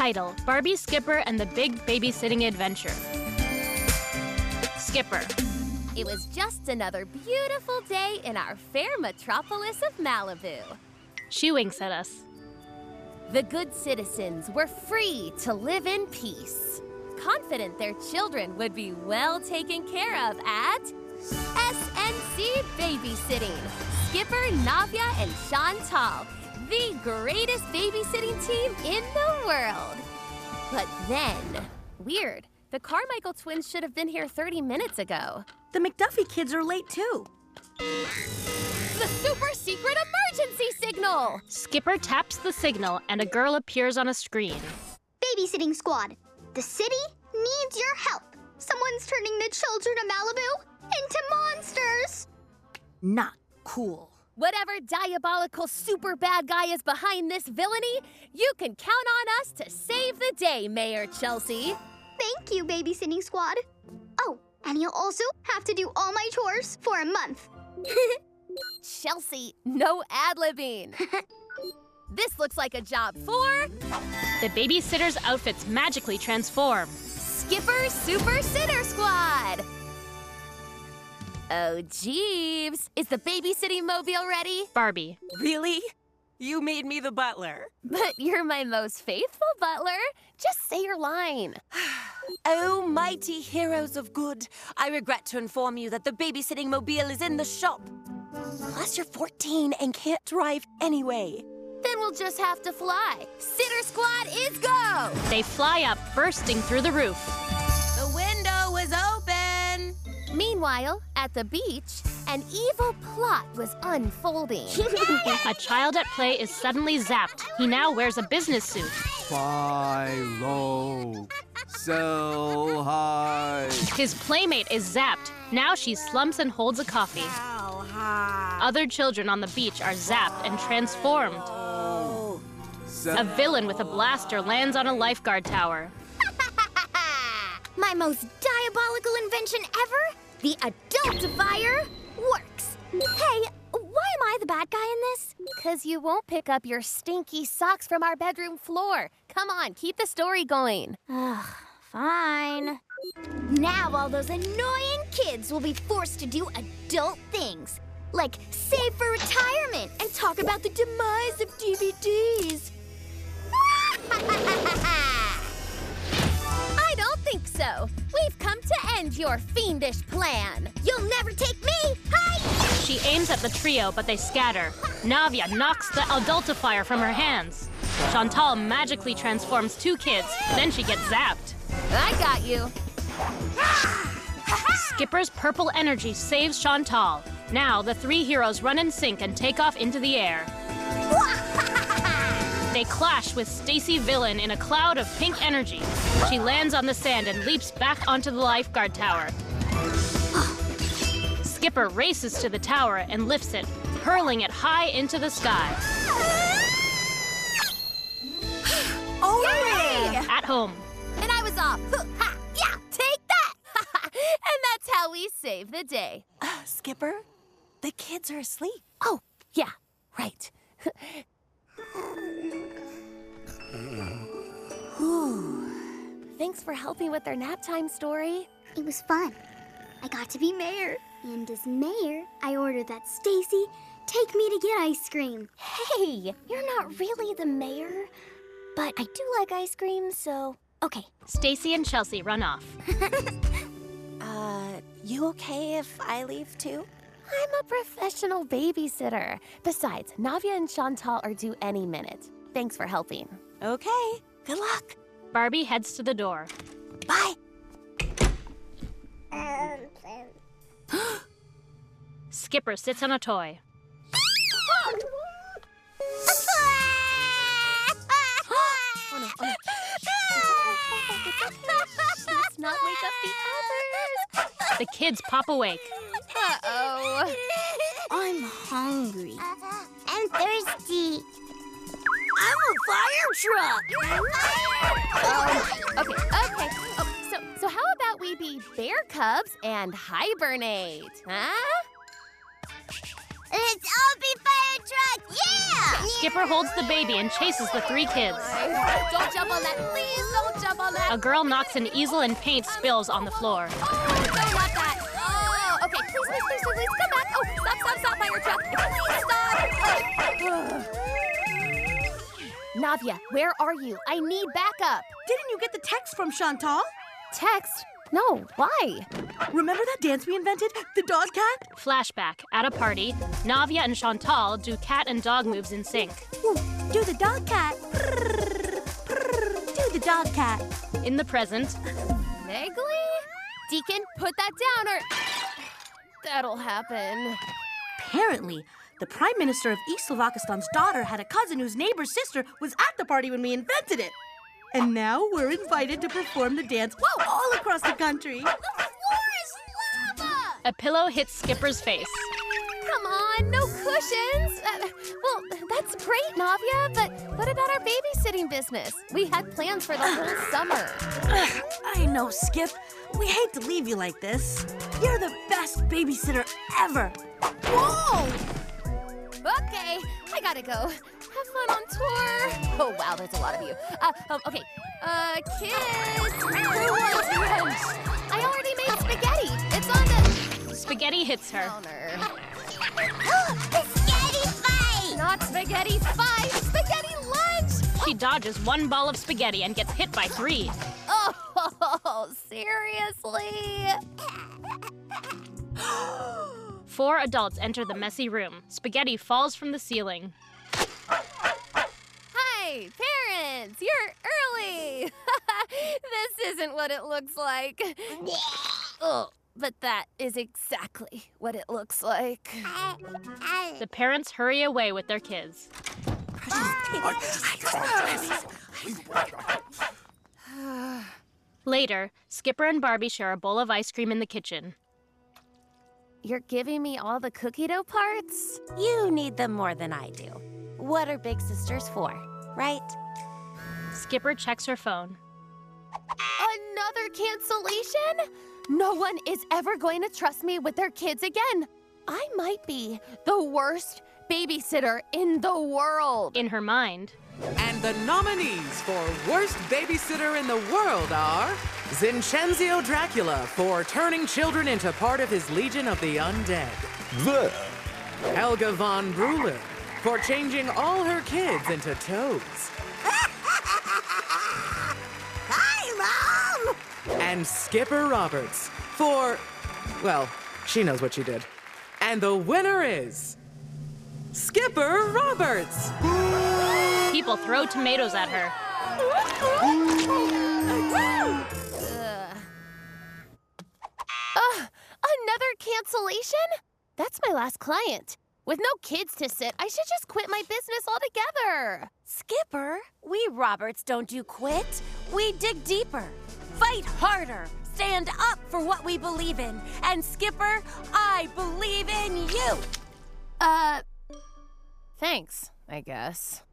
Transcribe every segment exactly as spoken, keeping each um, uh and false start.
Title: Barbie, Skipper, and the Big Babysitting Adventure. Skipper. It was just another beautiful day in our fair metropolis of Malibu. She winks at us. The good citizens were free to live in peace, confident their children would be well taken care of at S N C Babysitting. Skipper, Navya, and Chantal, the greatest babysitting team in the world. But then, weird, the Carmichael twins should have been here thirty minutes ago. The McDuffie kids are late too. The super secret emergency signal! Skipper taps the signal and a girl appears on a screen. Babysitting squad, the city needs your help. Someone's turning the children of Malibu into monsters. Not cool. Whatever diabolical super bad guy is behind this villainy, you can count on us to save the day, Mayor Chelsea. Thank you, babysitting squad. Oh, and you'll also have to do all my chores for a month. Chelsea, no ad-libbing. This looks like a job for... The babysitters' outfits magically transform. Skipper Super Sitter Squad! Oh, Jeeves, is the babysitting mobile ready? Barbie. Really? You made me the butler. But you're my most faithful butler. Just say your line. Oh, mighty heroes of good, I regret to inform you that the babysitting mobile is in the shop. Plus, you're fourteen and can't drive anyway. Then we'll just have to fly. Sitter Squad is go! They fly up, bursting through the roof. The window was open. Meanwhile, at the beach, an evil plot was unfolding. A child at play is suddenly zapped. He now wears a business suit. Buy low, sell high. His playmate is zapped. Now she slumps and holds a coffee. How high? Other children on the beach are zapped and transformed. Oh. A villain with a blaster lands on a lifeguard tower. My most diabolical invention ever, the Adultifier, works. Hey, why am I the bad guy in this? Because you won't pick up your stinky socks from our bedroom floor. Come on, keep the story going. Ugh, fine. Now all those annoying kids will be forced to do adult things, like save for retirement and talk about the demise of D V Ds. I don't think so. We've come to end your fiendish plan. You'll never take me! Hi! She aims at the trio, but they scatter. Navya knocks the Adultifier from her hands. Chantal magically transforms two kids, then she gets zapped. I got you. Skipper's purple energy saves Chantal. Now the three heroes run in sync and take off into the air. They clash with Stacy Villain in a cloud of pink energy. She lands on the sand and leaps back onto the lifeguard tower. Skipper races to the tower and lifts it, hurling it high into the sky. Oh, yeah! At home. And I was off. Ha! Yeah, take that! And that's how we save the day. Uh, Skipper, the kids are asleep. Oh, yeah, right. Thanks for helping with their nap time story. It was fun. I got to be mayor. And as mayor, I ordered that Stacy take me to get ice cream. Hey, you're not really the mayor. But I do like ice cream, so okay. Stacy and Chelsea run off. Uh, you okay if I leave too? I'm a professional babysitter. Besides, Navya and Chantal are due any minute. Thanks for helping. Okay, good luck. Barbie heads to the door. Bye. Skipper sits on a toy. Oh no, oh no. Let's not wake up the others. The kids pop awake. Uh-oh. I'm hungry. And thirsty. I'm a fire truck. Oh, okay, okay. Oh, so, so how about we be bear cubs and hibernate, huh? It's Opie Fire Truck! Yeah! Skipper holds the baby and chases the three kids. Don't jump on that. Please don't jump on that. A girl knocks an easel and paint spills on the floor. Oh, don't let that. Oh, okay. Please, please, please, please, please come back. Oh, stop, stop, stop, fire truck. Please stop. Navia, where are you? I need backup. Didn't you get the text from Chantal? Text? No, why? Remember that dance we invented? The dog cat? Flashback. At a party, Navia and Chantal do cat and dog moves in sync. Ooh, do the dog cat. Do the dog cat. In the present, Vaguely? Deacon, put that down or... That'll happen. Apparently, the Prime Minister of East Slovakistan's daughter had a cousin whose neighbor's sister was at the party when we invented it. And now we're invited to perform the dance whoa, all across the country. The floor is lava! a pillow hits Skipper's face. Come on, no cushions. Uh, well, that's great, Navia, but what about our babysitting business? We had plans for the whole summer. I know, Skip. We hate to leave you like this. You're the best babysitter ever. Whoa! Okay, I gotta go. Have fun on tour. Oh, wow, there's a lot of you. Uh, um, okay, uh, kids, who wants lunch? I already made spaghetti. It's on the Spaghetti hits her. counter. Spaghetti fight! Not spaghetti fight, spaghetti lunch! She dodges one ball of spaghetti and gets hit by three. Oh, seriously? Four adults enter the messy room. Spaghetti falls from the ceiling. Hi, parents, you're early. This isn't what it looks like. Oh, but that is exactly what it looks like. The parents hurry away with their kids. Later, Skipper and Barbie share a bowl of ice cream in the kitchen. You're giving me all the cookie dough parts? You need them more than I do. What are big sisters for, right? Skipper checks her phone. Another cancellation? No one is ever going to trust me with their kids again. I might be the worst babysitter in the world. In her mind, And the nominees for Worst Babysitter in the World are Zincenzio Dracula for turning children into part of his Legion of the Undead. Helga von Bruller for changing all her kids into toads. Hi, Mom! And Skipper Roberts for, well, she knows what she did. And the winner is Skipper Roberts! people throw tomatoes at her. Ugh, another cancellation? That's my last client. With no kids to sit, I should just quit my business altogether. Skipper, we Roberts don't do quit. We dig deeper, fight harder, stand up for what we believe in. And Skipper, I believe in you. Uh, thanks, I guess.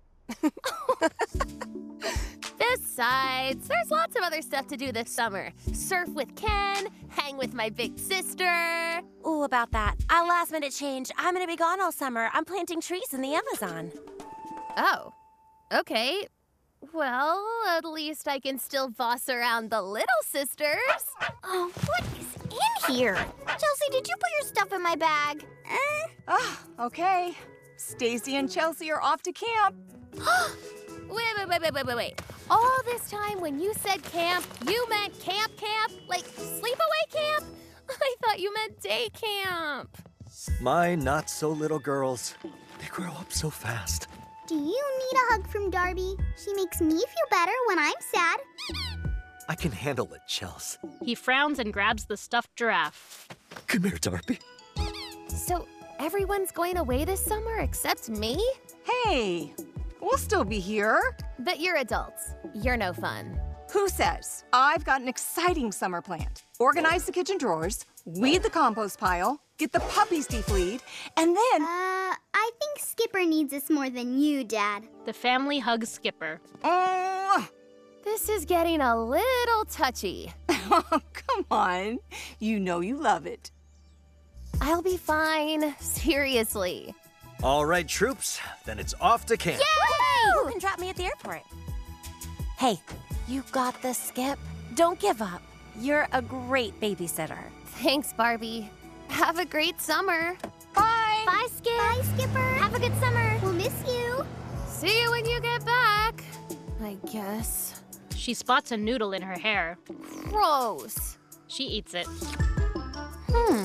Besides, there's lots of other stuff to do this summer. Surf with Ken, hang with my big sister. Ooh, about that. A last minute change. I'm gonna be gone all summer. I'm planting trees in the Amazon. Oh, okay. Well, at least I can still boss around the little sisters. Oh, what is in here? Chelsea, did you put your stuff in my bag? Eh? Ah, okay. Stacy and Chelsea are off to camp. Wait, wait, wait, wait, wait, wait, wait. All this time when you said camp, you meant camp camp? Like sleepaway camp? I thought you meant day camp. My not-so-little girls. They grow up so fast. Do you need a hug from Darby? She makes me feel better when I'm sad. I can handle it, Chels. He frowns and grabs the stuffed giraffe. Come here, Darby. So everyone's going away this summer except me? Hey, we'll still be here. But you're adults. You're no fun. Who says? I've got an exciting summer planned. Organize the kitchen drawers, weed the compost pile, get the puppies defleed, and then... Uh, I think Skipper needs us more than you, Dad. The family hugs Skipper. Oh, This is getting a little touchy. come on. You know you love it. I'll be fine. Seriously. All right, troops, then it's off to camp. Yay! You can drop me at the airport. Hey, you got this, Skip. Don't give up. You're a great babysitter. Thanks, Barbie. Have a great summer. Bye! Bye, Skip. Bye, Skipper. Have a good summer. We'll miss you. See you when you get back, I guess. She spots a noodle in her hair. Gross. She eats it. Hmm.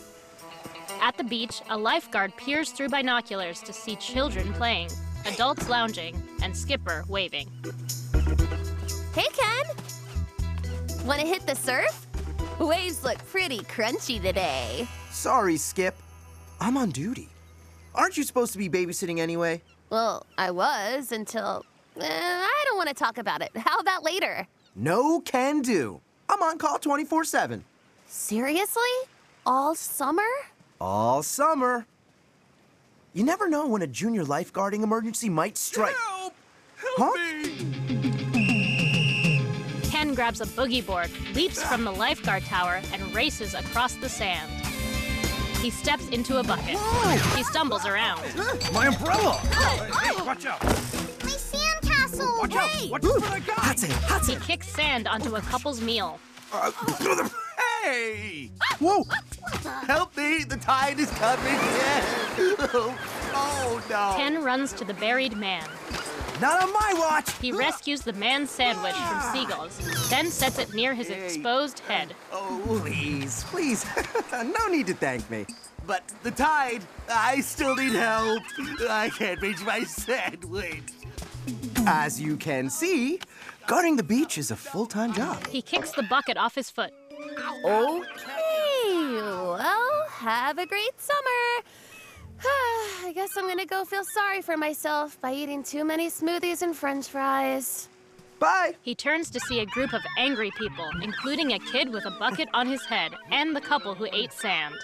At the beach, a lifeguard peers through binoculars to see children playing, adults lounging, and Skipper waving. Hey, Ken. Wanna hit the surf? Waves look pretty crunchy today. Sorry, Skip. I'm on duty. Aren't you supposed to be babysitting anyway? Well, I was until... Eh, I don't want to talk about it. How about later? No can do. I'm on call twenty-four seven. Seriously? All summer? All summer. You never know when a junior lifeguarding emergency might strike. Help! Help Huh? me! Ken grabs a boogie board, leaps from the lifeguard tower, and races across the sand. He steps into a bucket. He stumbles around. My umbrella! Hey, watch out! My sandcastle. Watch Hey! out! Watch out! What I got! That's it, that's He it. kicks sand onto a couple's meal. Uh, hey! Whoa! Help me! The tide is coming in! Oh, no! Ken runs to the buried man. Not on my watch! He rescues the man's sandwich from seagulls, then sets it near his exposed head. Oh, please, please. No need to thank me. But the tide, I still need help. I can't reach my sandwich. As you can see, guarding the beach is a full-time job. He kicks the bucket off his foot. Okay. Well, have a great summer. I guess I'm gonna go feel sorry for myself by eating too many smoothies and french fries. Bye! He turns to see a group of angry people, including a kid with a bucket on his head and the couple who ate sand.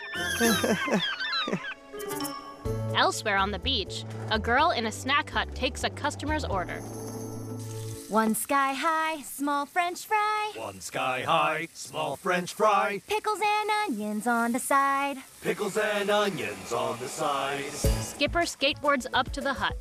Elsewhere on the beach, a girl in a snack hut takes a customer's order. One sky high, small french fry. One sky high, small french fry. Pickles and onions on the side. Pickles and onions on the side. Skipper skateboards up to the hut.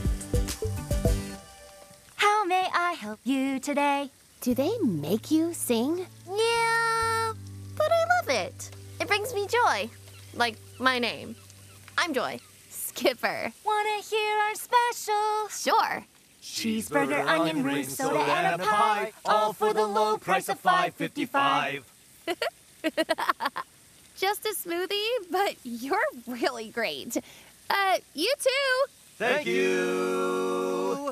How may I help you today? Do they make you sing? Yeah, But I love it. It brings me joy. Like my name. I'm Joy. Skipper. wanna hear our special? Sure. Cheeseburger, onion rings, soda, and a pie, all for the low price of five fifty-five. Just a smoothie, but you're really great. Uh, you too. Thank you!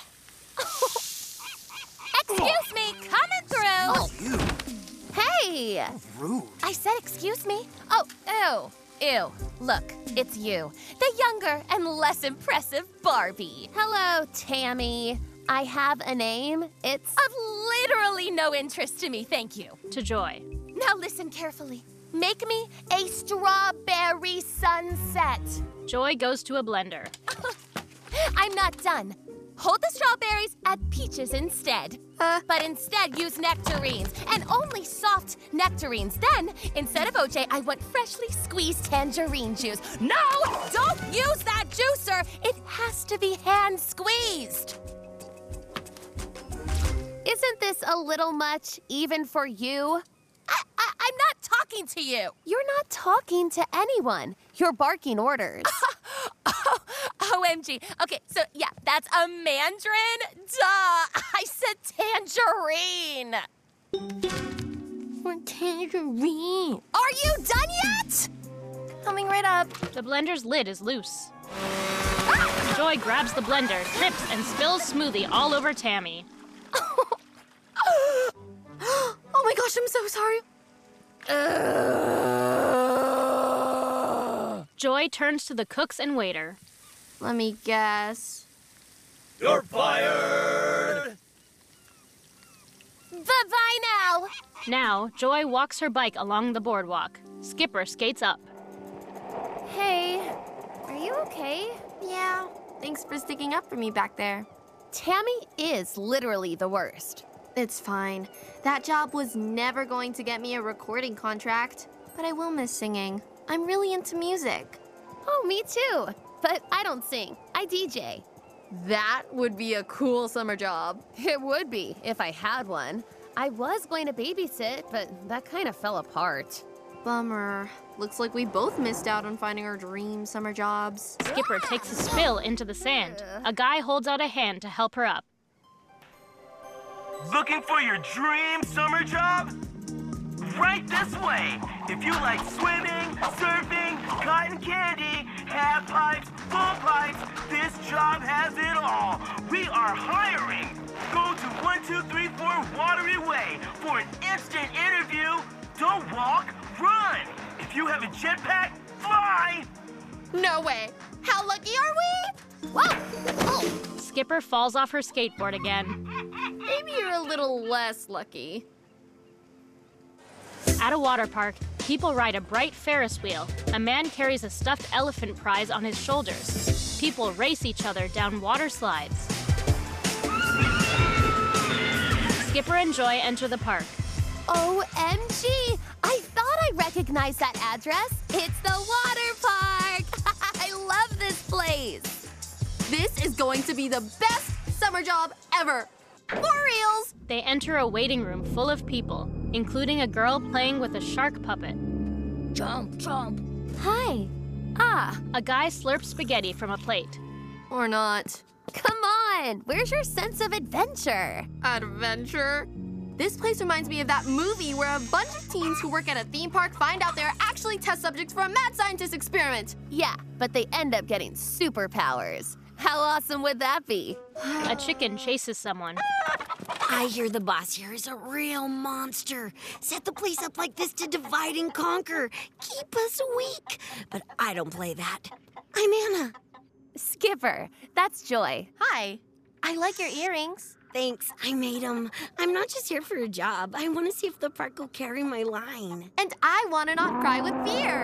Excuse me, coming through. Oh, you. Hey. Rude. I said excuse me. Oh, ew. Ew. Look, it's you. The younger and less impressive Barbie. Hello, Tammy. I have a name. It's of literally no interest to me, thank you. To Joy. Now listen carefully. Make me a strawberry sunset. Joy goes to a blender. I'm not done. Hold the strawberries, add peaches instead. Uh, but instead use nectarines, and only soft nectarines. Then, instead of O J, I want freshly squeezed tangerine juice. No! Don't use that juicer! It has to be hand squeezed. Isn't this a little much, even for you? I, I, I'm not talking to you. You're not talking to anyone. You're barking orders. Oh, O M G. Okay, so yeah, that's a mandarin? Duh! I said tangerine! Tangerine. Are you done yet? Coming right up. The blender's lid is loose. Joy grabs the blender, trips, and spills smoothie all over Tammy. Oh my gosh, I'm so sorry. Uh... Joy turns to the cooks and waiter. Let me guess. You're fired! Bye-bye now. Now, Joy walks her bike along the boardwalk. Skipper skates up. Hey, are you okay? Yeah, thanks for sticking up for me back there. Tammy is literally the worst. It's fine. That job was never going to get me a recording contract, but I will miss singing. I'm really into music. Oh, me too. But I don't sing. I D J. That would be a cool summer job. It would be, if I had one. I was going to babysit, but that kind of fell apart. Bummer. Looks like we both missed out on finding our dream summer jobs. Skipper takes a spill into the sand. A guy holds out a hand to help her up. Looking for your dream summer job? Right this way. If you like swimming, surfing, cotton candy, half pipes, full pipes, this job has it all. We are hiring. Go to one two three four Watery Way for an instant interview. Don't walk, run. If you have a jetpack, fly. No way. How lucky are we? Whoa! Oh. Skipper falls off her skateboard again. Maybe you're a little less lucky. At a water park, people ride a bright Ferris wheel. A man carries a stuffed elephant prize on his shoulders. People race each other down water slides. Skipper and Joy enter the park. O M G! I thought I recognized that address. It's the water park! I love this place! This is going to be the best summer job ever! For reals! They enter a waiting room full of people, including a girl playing with a shark puppet. Jump, jump. Hi. Ah. A guy slurps spaghetti from a plate. Or not. Come on! Where's your sense of adventure? Adventure? This place reminds me of that movie where a bunch of teens who work at a theme park find out they're actually test subjects for a mad scientist experiment. Yeah, but they end up getting superpowers. How awesome would that be? A chicken chases someone. I hear the boss here is a real monster. Set the place up like this to divide and conquer. Keep us weak. But I don't play that. I'm Anna. Skipper, that's Joy. Hi. I like your earrings. Thanks, I made them. I'm not just here for a job. I want to see if the park will carry my line. And I want to not cry with fear.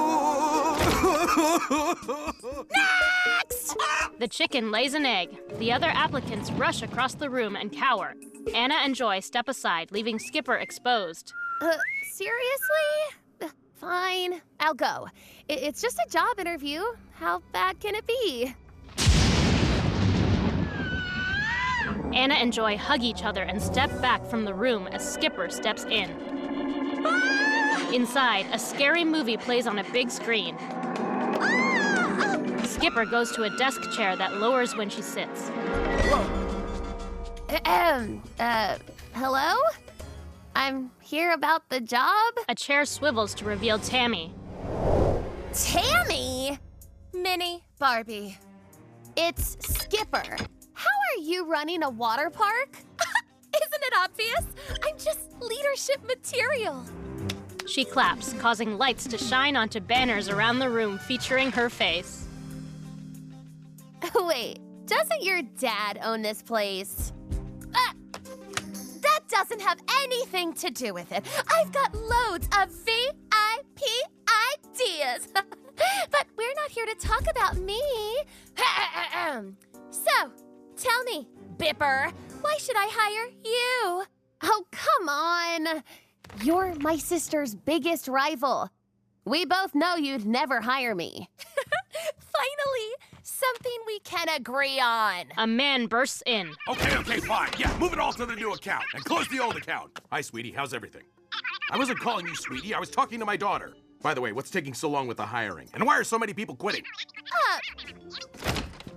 Next! The chicken lays an egg. The other applicants rush across the room and cower. Anna and Joy step aside, leaving Skipper exposed. Uh, seriously? Uh, fine, I'll go. I- it's just a job interview. How bad can it be? Anna and Joy hug each other and step back from the room as Skipper steps in. Inside, a scary movie plays on a big screen. Skipper goes to a desk chair that lowers when she sits. Ahem, uh, hello? I'm here about the job? A chair swivels to reveal Tammy. Tammy? Minnie, Barbie. It's Skipper. How are you running a water park? Isn't it obvious? I'm just leadership material. She claps, causing lights to shine onto banners around the room featuring her face. Wait, doesn't your dad own this place? Ah, that doesn't have anything to do with it. I've got loads of V I P ideas. But we're not here to talk about me. So, tell me, Bipper, why should I hire you? Oh, come on. You're my sister's biggest rival. We both know you'd never hire me. Finally, something we can agree on. A man bursts in. Okay, okay, fine. Yeah, move it all to the new account and close the old account. Hi, sweetie. How's everything? I wasn't calling you sweetie. I was talking to my daughter. By the way, what's taking so long with the hiring? And why are so many people quitting? Uh,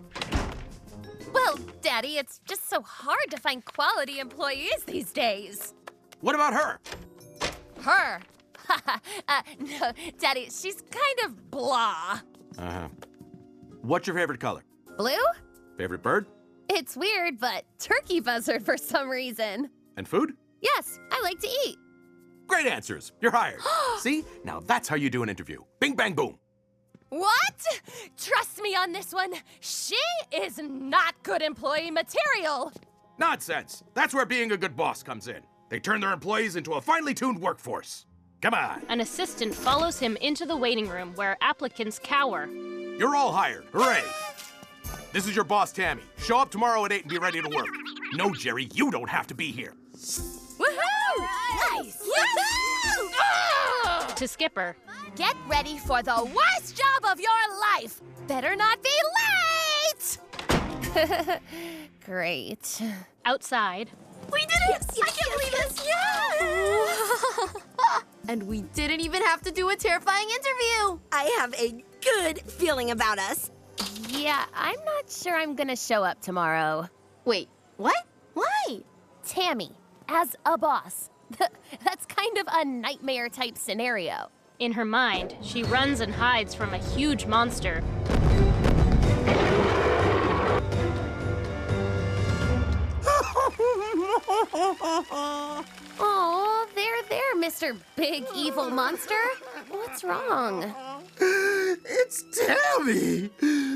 well, Daddy, it's just so hard to find quality employees these days. What about her? Her? uh, no, Daddy, she's kind of blah. Uh-huh. What's your favorite color? Blue? Favorite bird? It's weird, but turkey buzzard for some reason. And food? Yes, I like to eat. Great answers. You're hired. See? Now that's how you do an interview. Bing, bang, boom. What? Trust me on this one. She is not good employee material. Nonsense. That's where being a good boss comes in. They turn their employees into a finely tuned workforce. Come on. An assistant follows him into the waiting room where applicants cower. You're all hired. Hooray. This is your boss, Tammy. Show up tomorrow at eight and be ready to work. No, Jerry, you don't have to be here. Woohoo! Nice! Woohoo! To Skipper. get ready for the worst job of your life. Better not be late! Great. Outside. We did it! Yes, yes, I can't yes, believe this! Yes! And we didn't even have to do a terrifying interview. I have a good feeling about us. Yeah, I'm not sure I'm gonna show up tomorrow. Wait, what? Why? Tammy, as a boss. That's kind of a nightmare-type scenario. In her mind, she runs and hides from a huge monster. Oh, there, there, Mister Big Evil Monster. What's wrong? It's Tammy!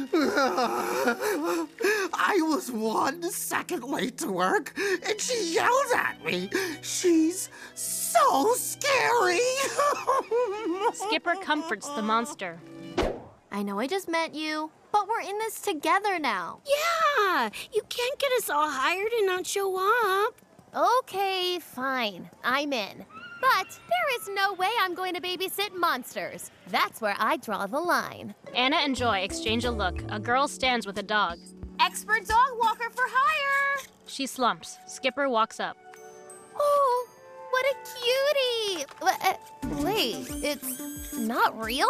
I was one second late to work, and she yelled at me. She's so scary! Skipper comforts the monster. I know I just met you, but we're in this together now. Yeah, you can't get us all hired and not show up. Okay, fine. I'm in. But there is no way I'm going to babysit monsters. That's where I draw the line. Anna and Joy exchange a look. A girl stands with a dog. Expert dog walker for hire! She slumps. Skipper walks up. Oh, what a cutie! W- uh, wait, it's not real?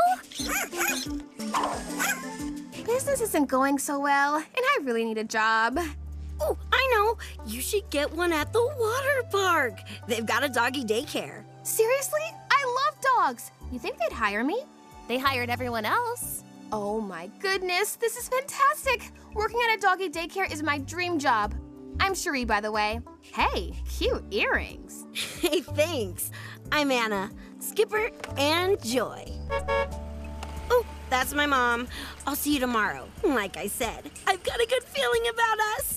Business isn't going so well, and I really need a job. Oh, I know. You should get one at the water park. They've got a doggy daycare. Seriously? I love dogs. You think they'd hire me? They hired everyone else. Oh my goodness, this is fantastic. Working at a doggy daycare is my dream job. I'm Cherie, by the way. Hey, cute earrings. Hey, thanks. I'm Anna, Skipper, and Joy. Oh, that's my mom. I'll see you tomorrow. Like I said, I've got a good feeling about us.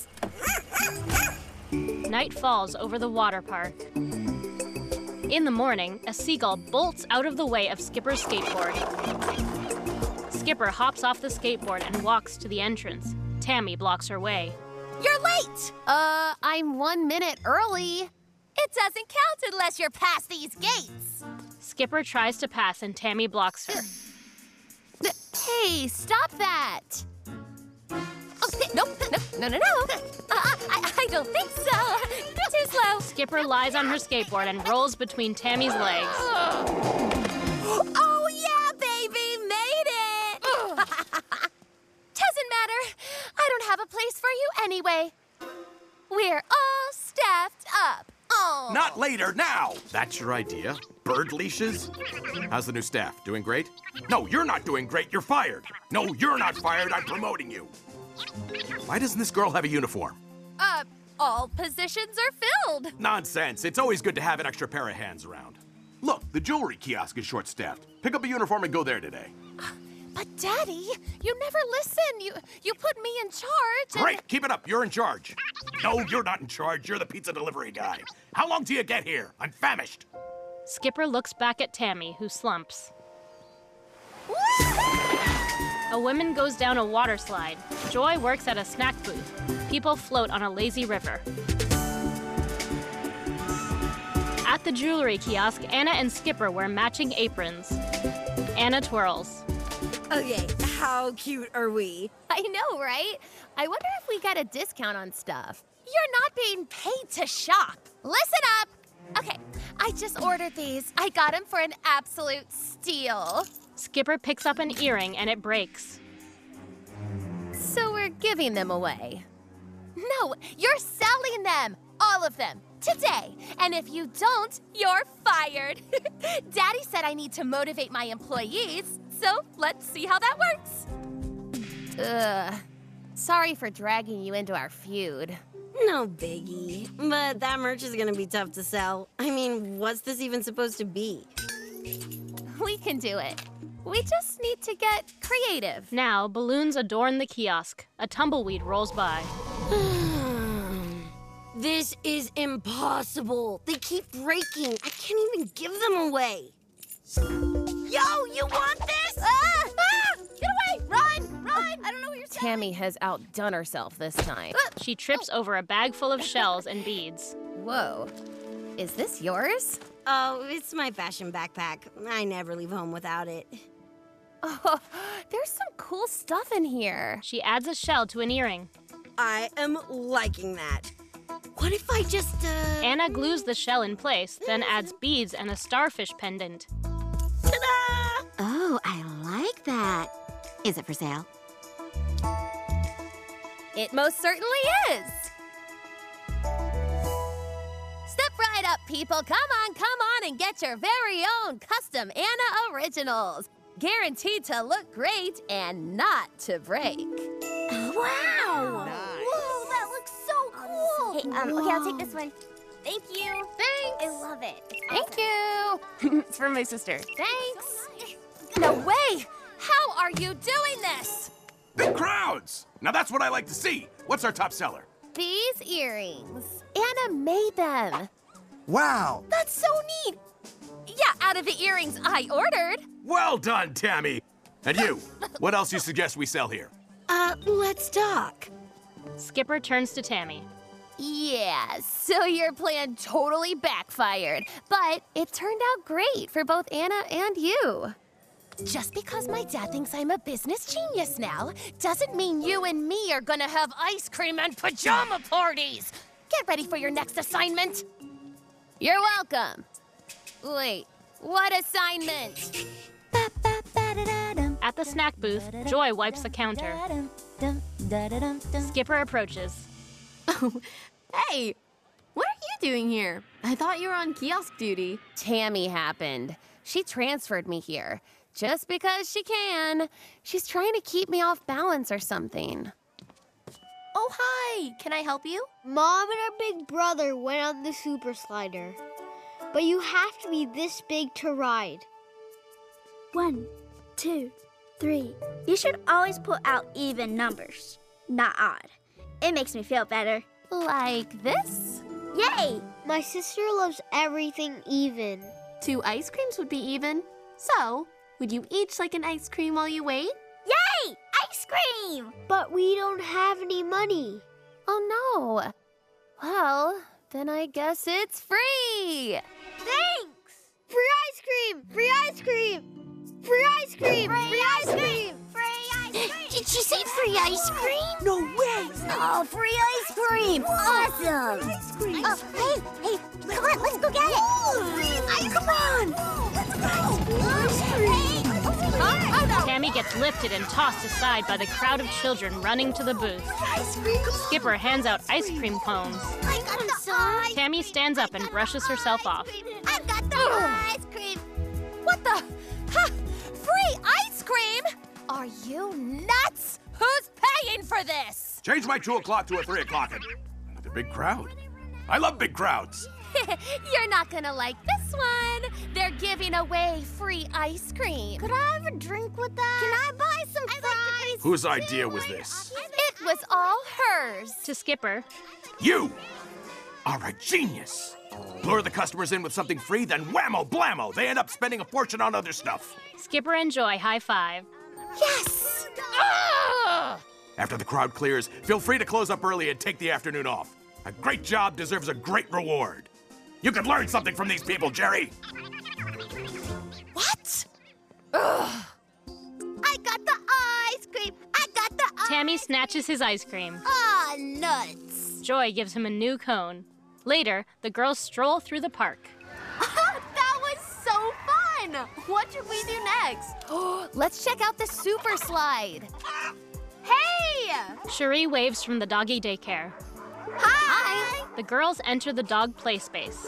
Night falls over the water park. In the morning, a seagull bolts out of the way of Skipper's skateboard. Skipper hops off the skateboard and walks to the entrance. Tammy blocks her way. You're late! Uh, I'm one minute early. It doesn't count unless you're past these gates. Skipper tries to pass and Tammy blocks her. Hey, stop that! Oh, no, no, no, no, no. Uh, I, I don't think so. Too slow. Skipper lies on her skateboard and rolls between Tammy's legs. Oh, yeah, baby, made it! Doesn't matter. I don't have a place for you anyway. We're all staffed up. Oh. Not later, now! That's your idea? Bird leashes? How's the new staff? Doing great? No, you're not doing great. You're fired. No, you're not fired. I'm promoting you. Why doesn't this girl have a uniform? Uh, all positions are filled. Nonsense. It's always good to have an extra pair of hands around. Look, the jewelry kiosk is short-staffed. Pick up a uniform and go there today. But, Daddy, you never listen. You you put me in charge. And... Great. Keep it up. You're in charge. No, you're not in charge. You're the pizza delivery guy. How long till you get here? I'm famished. Skipper looks back at Tammy, who slumps. A woman goes down a water slide. Joy works at a snack booth. People float on a lazy river. At the jewelry kiosk, Anna and Skipper wear matching aprons. Anna twirls. Okay, how cute are we? I know, right? I wonder if we got a discount on stuff. You're not being paid to shop. Listen up. Okay, I just ordered these. I got them for an absolute steal. Skipper picks up an earring and it breaks. So we're giving them away. No, you're selling them. All of them. Today. And if you don't, you're fired. Daddy said I need to motivate my employees, so let's see how that works. Ugh. Sorry for dragging you into our feud. No biggie. But that merch is gonna be tough to sell. I mean, what's this even supposed to be? We can do it. We just need to get creative. Now, balloons adorn the kiosk. A tumbleweed rolls by. This is impossible. They keep breaking. I can't even give them away. Yo, you want this? Ah! Ah! Get away! Run! Run! I don't know what you're saying. Tammy has outdone herself this time. She trips over a bag full of shells and beads. Whoa. Is this yours? Oh, it's my fashion backpack. I never leave home without it. Oh, there's some cool stuff in here. She adds a shell to an earring. I am liking that. What if I just, uh... Anna glues the shell in place, then adds beads and a starfish pendant. Ta-da! Oh, I like that. Is it for sale? It most certainly is. Step right up, people. Come on, come on and get your very own custom Anna Originals. Guaranteed to look great and not to break. Wow! Nice. Whoa, that looks so cool! Hey, um, okay, I'll take this one. Thank you. Thanks. I love it. It's Thank you. It's from my sister. Thanks. No way! How are you doing this? Big crowds! Now that's what I like to see. What's our top seller? These earrings. Anna made them. Wow. That's so neat. Yeah, out of the earrings I ordered. Well done, Tammy. And you, what else you suggest we sell here? Uh, let's talk. Skipper turns to Tammy. Yeah, so your plan totally backfired, but it turned out great for both Anna and you. Just because my dad thinks I'm a business genius now doesn't mean you and me are gonna have ice cream and pajama parties. Get ready for your next assignment. You're welcome. Wait, what assignment? At the snack booth, Joy wipes the counter. Skipper approaches. Oh, hey, what are you doing here? I thought you were on kiosk duty. Tammy happened. She transferred me here. Just because she can. She's trying to keep me off balance or something. Oh, hi. Can I help you? Mom and our big brother went on the super slider. But you have to be this big to ride. One, two, three. You should always put out even numbers, not odd. It makes me feel better. Like this? Yay! My sister loves everything even. Two ice creams would be even. So, would you each like an ice cream while you wait? Yay! Ice cream! But we don't have any money. Oh no. Well, then I guess it's free. Thanks! Free ice cream! Free ice cream! Free ice cream! Free, free ice cream! Free ice cream! Did she say free ice cream? No way! Oh, free ice cream! Awesome! Ice cream! Uh, hey, hey, come on, let's go get it! Ice come on! Let's go! Ice cream! Oh, no. Tammy gets lifted and tossed aside by the crowd of children running to the booth. Ice cream! Skipper hands out ice cream cones. I got the ice. Tammy stands up and brushes herself off. I got the ice cream! What the? Ha! Free ice cream? Are you nuts? Who's paying for this? Change my two o'clock to a three o'clock and another big crowd. I love big crowds. You're not gonna like this one. They're giving away free ice cream. Could I have a drink with that? Can I buy some fries? Whose idea was this? It was all hers. To Skipper. You are a genius. Lure the customers in with something free, then whammo blammo, they end up spending a fortune on other stuff. Skipper and Joy high five. Yes! Ah! After the crowd clears, feel free to close up early and take the afternoon off. A great job deserves a great reward. You could learn something from these people, Jerry. What? Ugh. I got the ice cream. I got the ice Tammy snatches his ice cream. Ah, nuts. Joy gives him a new cone. Later, the girls stroll through the park. That was so fun! What should we do next? Let's check out the super slide. Hey! Cherie waves from the doggy daycare. Hi! The girls enter the dog play space.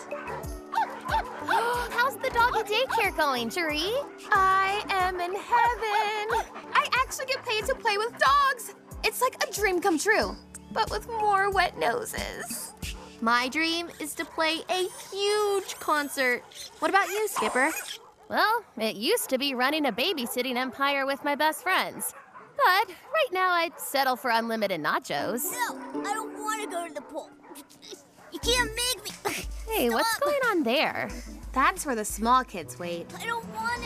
How's the doggy daycare going, Cherie? I am in heaven. I actually get paid to play with dogs. It's like a dream come true, but with more wet noses. My dream is to play a huge concert. What about you, Skipper? Well, it used to be running a babysitting empire with my best friends. But right now I'd settle for unlimited nachos. No, I don't want to go to the pool. You can't make me. Hey, Stop. what's going on there? That's where the small kids wait. I don't want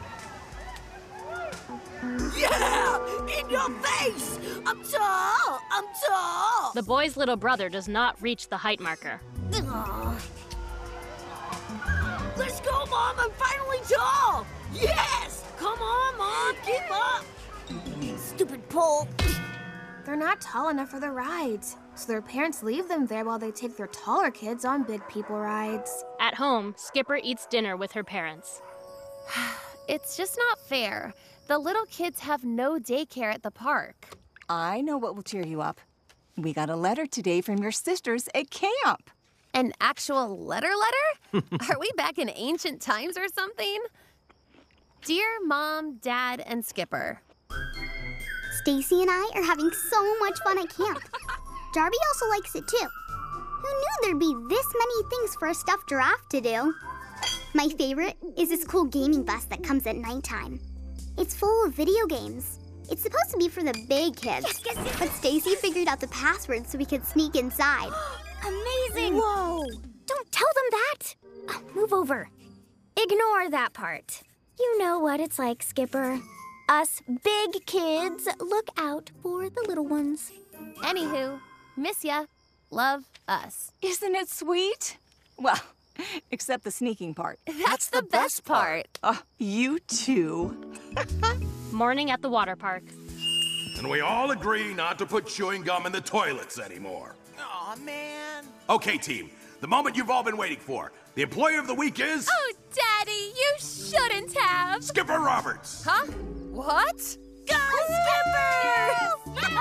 to. Yeah! In your face! I'm tall! I'm tall! The boy's little brother does not reach the height marker. Let's go, Mom! I'm finally tall! Yes! Come on, Mom! Keep up! Stupid pole. They're not tall enough for the rides, so their parents leave them there while they take their taller kids on big people rides. At home, Skipper eats dinner with her parents. It's just not fair. The little kids have no daycare at the park. I know what will cheer you up. We got a letter today from your sisters at camp. An actual letter letter? Are we back in ancient times or something? Dear Mom, Dad, and Skipper. Stacy and I are having so much fun at camp. Darby also likes it too. Who knew there'd be this many things for a stuffed giraffe to do? My favorite is this cool gaming bus that comes at nighttime. It's full of video games. It's supposed to be for the big kids. Yes, yes, yes. But Stacy figured out the password so we could sneak inside. Amazing! Whoa! Don't tell them that! Oh, move over. Ignore that part. You know what it's like, Skipper. Us big kids look out for the little ones. Anywho, miss ya. Love us. Isn't it sweet? Well, except the sneaking part. That's the best part. Oh, you too. Morning at the water park. And we all agree not to put chewing gum in the toilets anymore. Aw, man. Okay, team. The moment you've all been waiting for. The employee of the week is... Oh, Daddy, you shouldn't have. Skipper Roberts. Huh? What? Go, Skipper!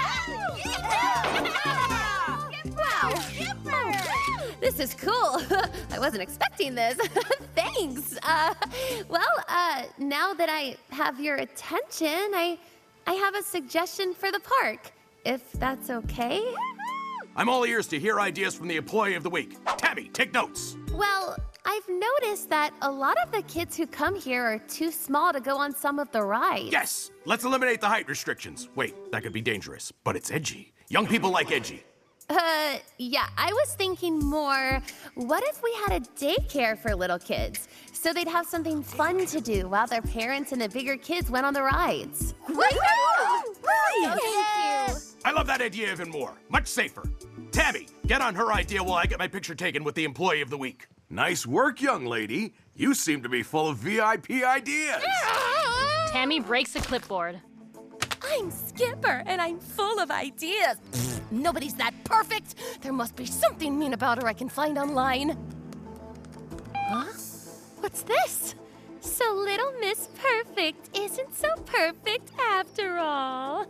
Wow. This is cool. I wasn't expecting this. Thanks. Uh, well, uh, now that I have your attention, I, I have a suggestion for the park, if that's okay. I'm all ears to hear ideas from the employee of the week. Tabby, take notes. Well, I've noticed that a lot of the kids who come here are too small to go on some of the rides. Yes, let's eliminate the height restrictions. Wait, that could be dangerous, but it's edgy. Young people like edgy. Uh, yeah, I was thinking more, what if we had a daycare for little kids? So they'd have something fun to do while their parents and the bigger kids went on the rides. Woohoo! Brilliant! Thank you! I love that idea even more. Much safer. Tabby, get on her idea while I get my picture taken with the employee of the week. Nice work, young lady. You seem to be full of V I P ideas. Tammy breaks a clipboard. I'm Skipper, and I'm full of ideas. Pfft, nobody's that perfect. There must be something mean about her I can find online. Huh? What's this? So little Miss Perfect isn't so perfect after all.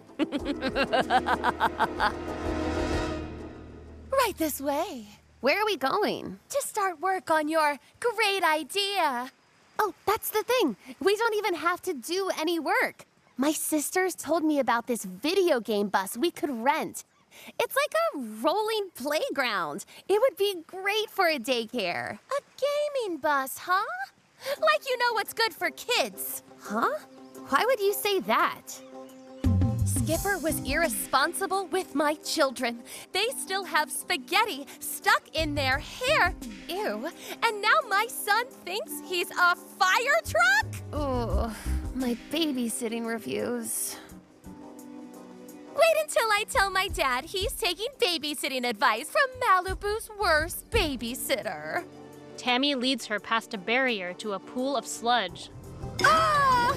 Right this way. Where are we going? To start work on your great idea. Oh, that's the thing. We don't even have to do any work. My sisters told me about this video game bus we could rent. It's like a rolling playground. It would be great for a daycare. A gaming bus, huh? Like you know what's good for kids. Huh? Why would you say that? Skipper was irresponsible with my children. They still have spaghetti stuck in their hair. Ew. And now my son thinks he's a fire truck? Oh, my babysitting reviews. Wait until I tell my dad he's taking babysitting advice from Malibu's worst babysitter. Tammy leads her past a barrier to a pool of sludge. Ah!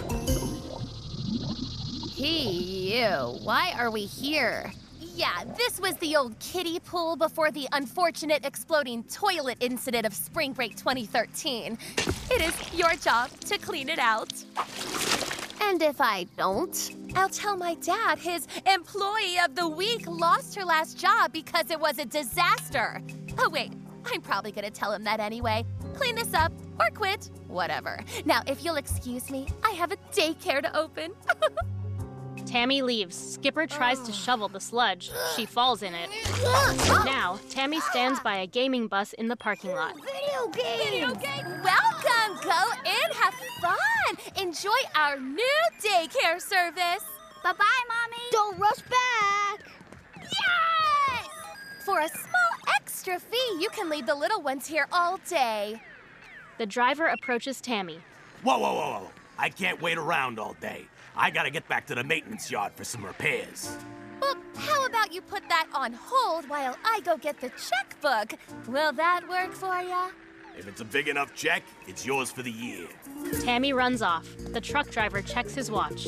Hey, you. Why are we here? Yeah, this was the old kiddie pool before the unfortunate exploding toilet incident of Spring Break twenty thirteen. It is your job to clean it out. And if I don't? I'll tell my dad his employee of the week lost her last job because it was a disaster. Oh, wait, I'm probably gonna tell him that anyway. Clean this up or quit, whatever. Now, if you'll excuse me, I have a daycare to open. Tammy leaves. Skipper tries to shovel the sludge. She falls in it. Now, Tammy stands by a gaming bus in the parking lot. Video game! Video game! Welcome! Go in, have fun! Enjoy our new daycare service! Bye-bye, Mommy! Don't rush back! Yes! For a small extra fee, you can leave the little ones here all day. The driver approaches Tammy. Whoa, whoa, whoa, whoa. I can't wait around all day. I gotta get back to the maintenance yard for some repairs. Well, how about you put that on hold while I go get the checkbook? Will that work for ya? If it's a big enough check, it's yours for the year. Tammy runs off. The truck driver checks his watch.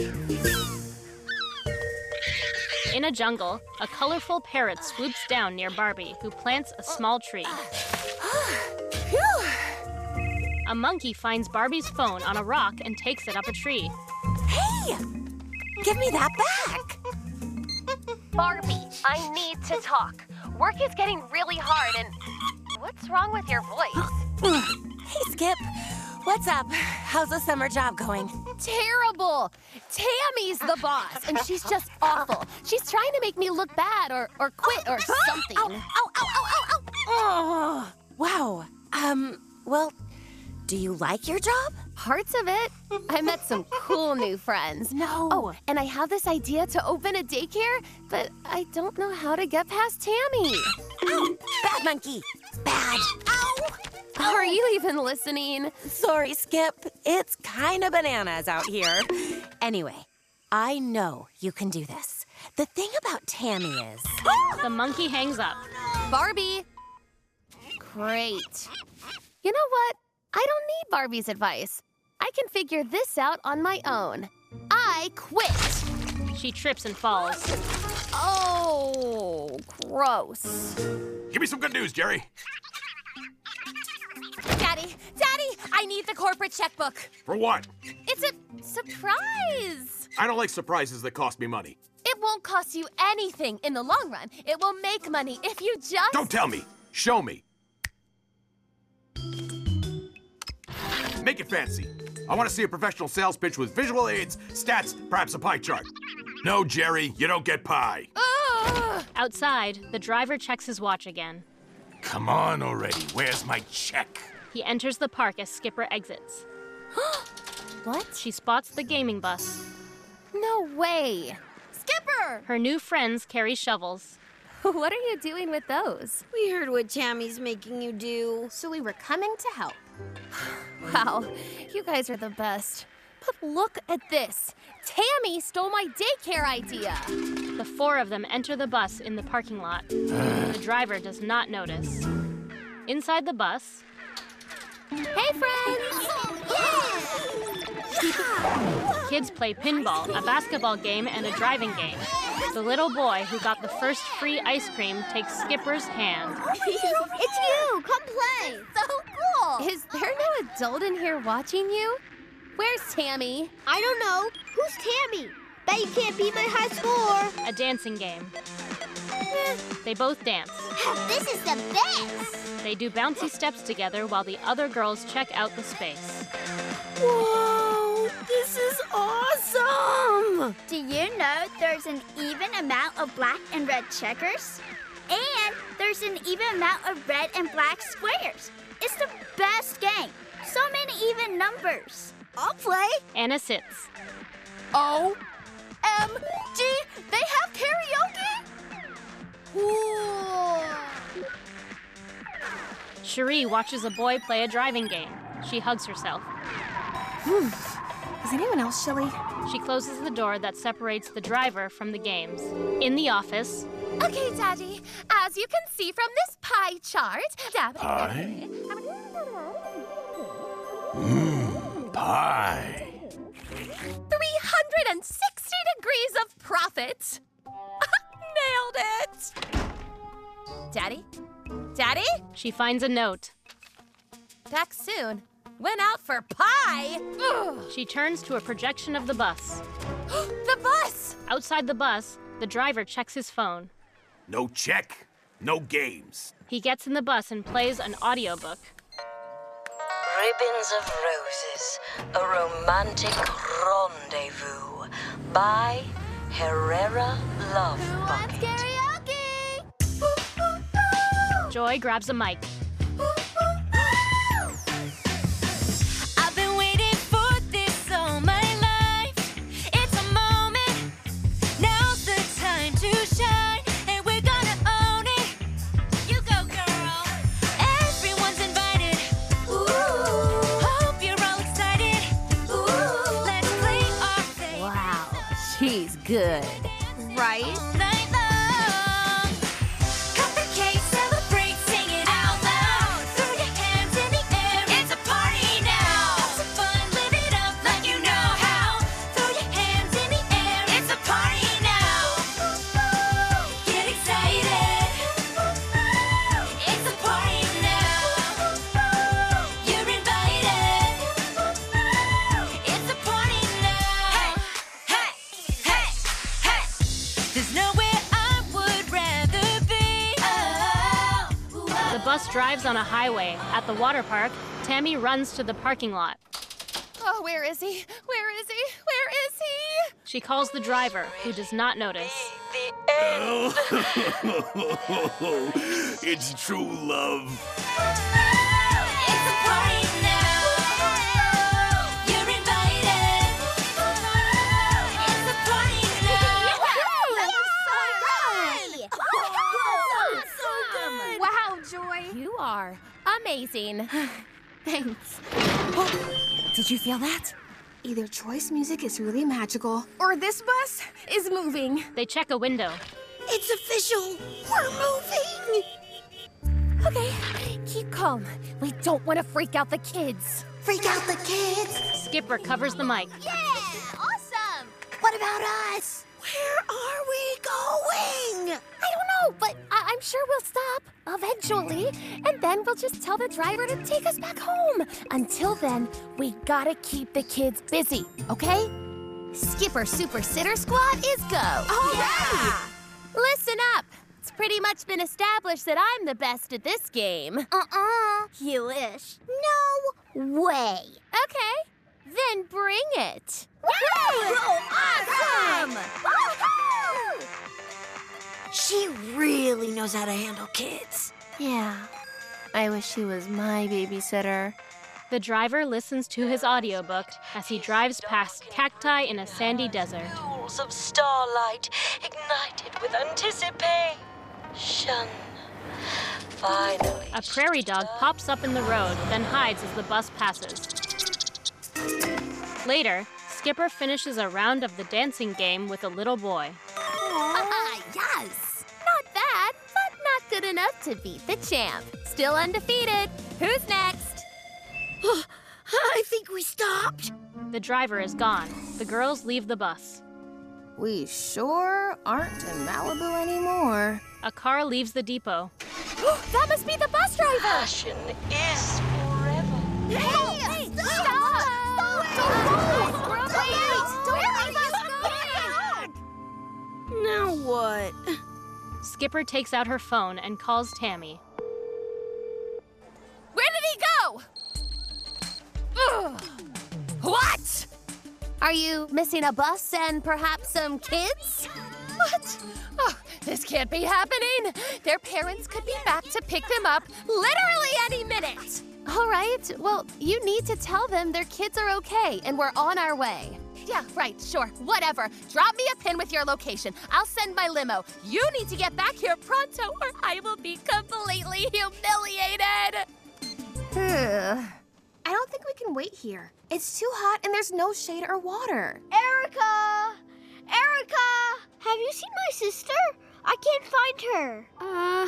In a jungle, a colorful parrot swoops down near Barbie, who plants a small tree. A monkey finds Barbie's phone on a rock and takes it up a tree. Hey! Give me that back! Barbie, I need to talk. Work is getting really hard and... What's wrong with your voice? Hey, Skip. What's up? How's the summer job going? Terrible! Tammy's the boss, and she's just awful. She's trying to make me look bad or, or quit or something. Ow, ow, ow, ow, ow, ow! Oh, wow. Um, well, do you like your job? Parts of it. I met some cool new friends. No. Oh, and I have this idea to open a daycare, but I don't know how to get past Tammy. Ow! Bad monkey! Bad! Ow! Are you even listening? Sorry, Skip. It's kind of bananas out here. Anyway, I know you can do this. The thing about Tammy is... The monkey hangs up. Barbie! Great. You know what? I don't need Barbie's advice. I can figure this out on my own. I quit! She trips and falls. Oh, gross. Give me some good news, Jerry. Daddy, Daddy, I need the corporate checkbook. For what? It's a surprise. I don't like surprises that cost me money. It won't cost you anything in the long run. It will make money if you just... Don't tell me. Show me. Make it fancy. I want to see a professional sales pitch with visual aids, stats, perhaps a pie chart. No, Jerry, you don't get pie. Uh. Outside, the driver checks his watch again. Come on already. Where's my check? He enters the park as Skipper exits. What? She spots the gaming bus. No way. Skipper! Her new friends carry shovels. What are you doing with those? We heard what Tammy's making you do. So we were coming to help. Wow, you guys are the best. But look at this. Tammy stole my daycare idea. The four of them enter the bus in the parking lot. The driver does not notice. Inside the bus... Hey, friends! Kids play pinball, a basketball game, and a driving game. The little boy who got the first free ice cream takes Skipper's hand. It's you! Come play! So cool! Is there no adult in here watching you? Where's Tammy? I don't know. Who's Tammy? Bet you can't beat my high score. A dancing game. They both dance. This is the best! They do bouncy steps together while the other girls check out the space. Whoa! This is awesome! Do you know there's an even amount of black and red checkers? And there's an even amount of red and black squares. It's the best game. So many even numbers. I'll play. Anna sits. O M G! They have karaoke? Cool. Cherie watches a boy play a driving game. She hugs herself. Is anyone else chilly? She closes the door that separates the driver from the games. In the office... Okay, Daddy. As you can see from this pie chart... Pie? Mmm, pie. three hundred sixty degrees of profit. Nailed it! Daddy? Daddy? She finds a note. Back soon. Went out for pie! Ugh. She turns to a projection of the bus. The bus! Outside the bus, the driver checks his phone. No check, no games. He gets in the bus and plays an audiobook. Ribbons of Roses, a romantic rendezvous by Herrera Love Bucket. Karaoke! Joy grabs a mic. I've been waiting for this all my life. It's a moment, now's the time to shine, and we're gonna own it. You go, girl. Everyone's invited. Ooh, hope you're all excited. Ooh, let's play our thing. Wow, she's good. Right? All night long. Cut the cake, celebrate, sing it out loud. Throw your hands bus drives on a highway. At the water park, Tammy runs to the parking lot. Oh, where is he? Where is he? Where is he? She calls the driver, who does not notice. It's true love. It's a party now. You're invited. It's a party now. That was so good! Wow, Joy. You are amazing. Thanks. Did you feel that? Either Joy's music is really magical, or this bus is moving. They check a window. It's official! We're moving! Okay, keep calm. We don't want to freak out the kids. Freak out the kids? Skipper covers the mic. Yeah! Awesome! What about us? Where are we going? I don't know, but I- I'm sure we'll stop eventually, and then we'll just tell the driver to take us back home. Until then, we gotta keep the kids busy, okay? Skipper Super Sitter Squad is go. All right! Listen up. It's pretty much been established that I'm the best at this game. Uh-uh. You wish. No way! Okay, then bring it. Awesome! She really knows how to handle kids. Yeah, I wish she was my babysitter. The driver listens to his audiobook as he drives past cacti in a sandy desert. Pools of starlight ignited with anticipation. Finally. A prairie dog pops up in the road, then hides as the bus passes. Later, Skipper finishes a round of the dancing game with a little boy. Ah, yes! Not bad, but not good enough to beat the champ. Still undefeated. Who's next? I think we stopped. The driver is gone. The girls leave the bus. We sure aren't in Malibu anymore. A car leaves the depot. That must be the bus driver! Passion is forever. Hey, hey, stop! Stop! Don't go! Wait! Don't leave us going! Now what? Skipper takes out her phone and calls Tammy. Where did he go? Ugh. What? Are you missing a bus and perhaps some kids? What? Oh, this can't be happening. Their parents could be back to pick them up literally any minute. All right, well, you need to tell them their kids are okay and we're on our way. Yeah, right, sure, whatever. Drop me a pin with your location. I'll send my limo. You need to get back here pronto or I will be completely humiliated. I don't think we can wait here. It's too hot and there's no shade or water. Erica! Erica! Have you seen my sister? I can't find her. Uh...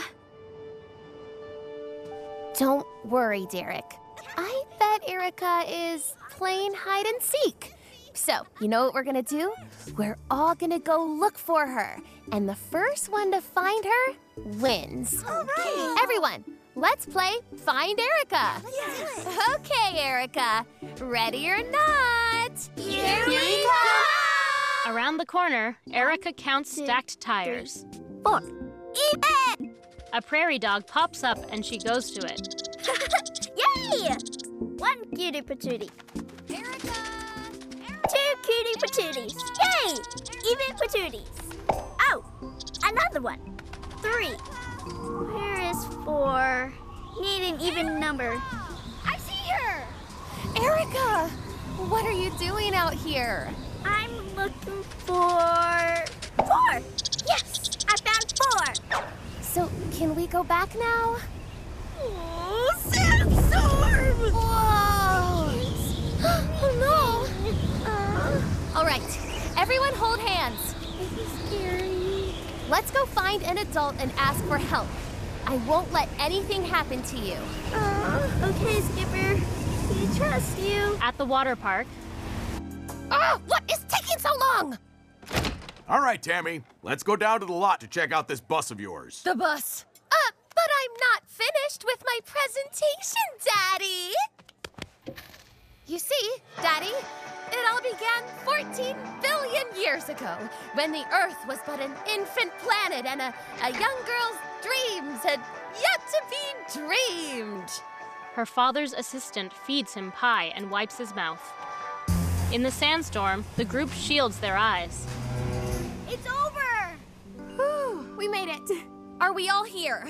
Don't worry, Derek. I bet Erica is playing hide and seek. So, you know what we're gonna do? We're all gonna go look for her. And the first one to find her wins. All right. Everyone, let's play Find Erica. Yes. Okay, Erica. Ready or not? Here we go! Around the corner, Erica counts stacked tires. Four. Even! A prairie dog pops up and she goes to it. Yay! One cutie patootie. Erica! Two cutie patooties. Yay! Even patooties. Oh, another one. Three. Where is four? Need an even number. I see her! Erica! What are you doing out here? I'm looking for four. Yes, I found four. So, can we go back now? Oh, sandstorm! Whoa! Oh no! Uh, all right, everyone hold hands. This is scary. Let's go find an adult and ask for help. I won't let anything happen to you. Uh, okay, Skipper. We trust you. At the water park, Ah, what is taking so long? All right, Tammy, let's go down to the lot to check out this bus of yours. The bus. Uh, but I'm not finished with my presentation, Daddy. You see, Daddy, it all began fourteen billion years ago, when the Earth was but an infant planet and a, a young girl's dreams had yet to be dreamed. Her father's assistant feeds him pie and wipes his mouth. In the sandstorm, the group shields their eyes. It's over! Whew, we made it. Are we all here?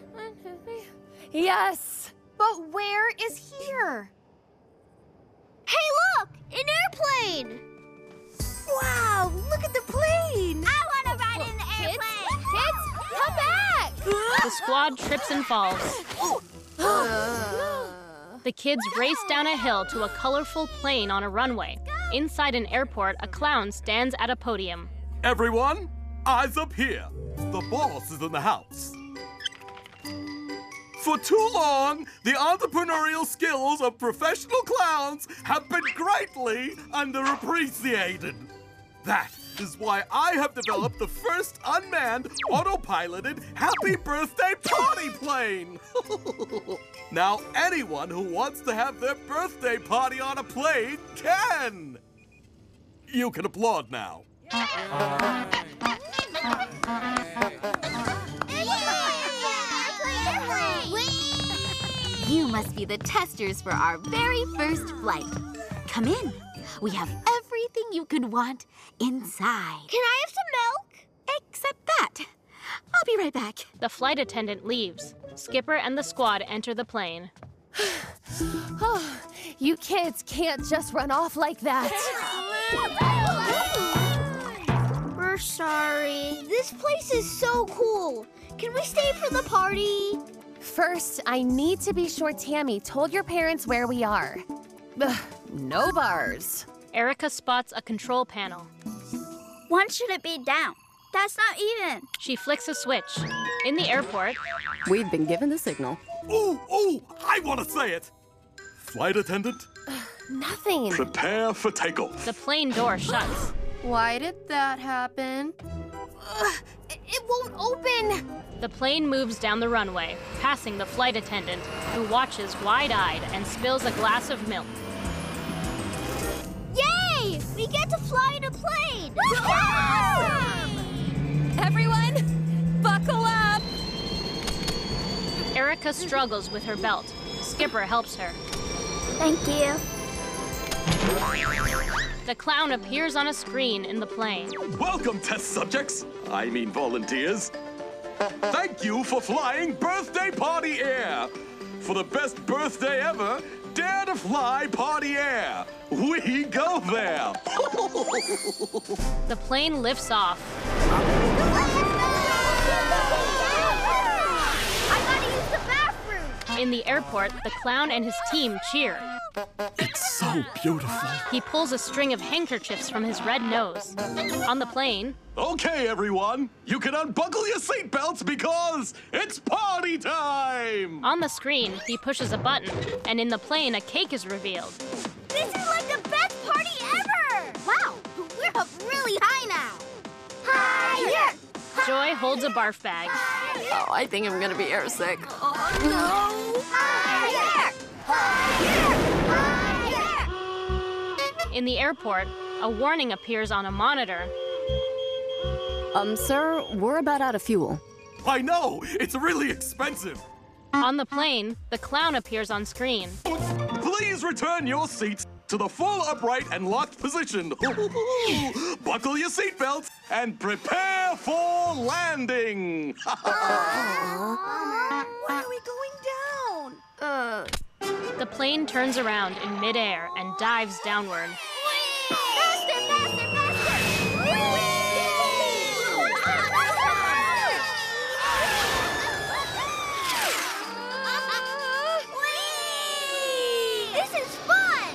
Yes. But where is here? Hey, look! An airplane! Wow, look at the plane! I want to ride in the airplane! Kids, come back! The squad trips and falls. The kids race down a hill to a colorful plane on a runway. Inside an airport, a clown stands at a podium. Everyone, eyes up here. The boss is in the house. For too long, the entrepreneurial skills of professional clowns have been greatly underappreciated. That is why I have developed the first unmanned, autopiloted Happy Birthday Party Plane. Now, anyone who wants to have their birthday party on a plane can. You can applaud now. You must be the testers for our very first flight. Come in. We have everything you could want inside. Can I have some milk? Except that. I'll be right back. The flight attendant leaves. Skipper and the squad enter the plane. Oh, you kids can't just run off like that. We're sorry. This place is so cool. Can we stay for the party? First, I need to be sure Tammy told your parents where we are. Ugh, no bars. Erica spots a control panel. One shouldn't be down. That's not even. She flicks a switch. In the airport, we've been given the signal. Ooh, ooh, I want to say it. Flight attendant? Nothing. Prepare for takeoff. The plane door shuts. Why did that happen? Ugh, it, it won't open. The plane moves down the runway, passing the flight attendant, who watches wide-eyed and spills a glass of milk. Yay! We get to fly in a plane! Everyone, buckle up! Erica struggles with her belt. Skipper helps her. Thank you. The clown appears on a screen in the plane. Welcome, test subjects. I mean volunteers. Thank you for flying Birthday Party Air. For the best birthday ever, dare to fly Party Air. We go there. The plane lifts off. I gotta use the bathroom. In the airport, the clown and his team cheer. It's so beautiful. He pulls a string of handkerchiefs from his red nose. On the plane... Okay, everyone. You can unbuckle your seatbelts because it's party time! On the screen, he pushes a button, and in the plane, a cake is revealed. This is like the best party ever! Wow, we're up really high now. Higher! Joy holds a barf bag. Oh, I think I'm gonna be airsick. Oh, no! Higher! Higher! In the airport, a warning appears on a monitor. Um, sir, we're about out of fuel. I know! It's really expensive! On the plane, the clown appears on screen. Please return your seats to the full upright and locked position. Buckle your seatbelts and prepare for landing! Why are we going down? Uh... The plane turns around in midair and dives downward. Faster, faster, faster! This is fun!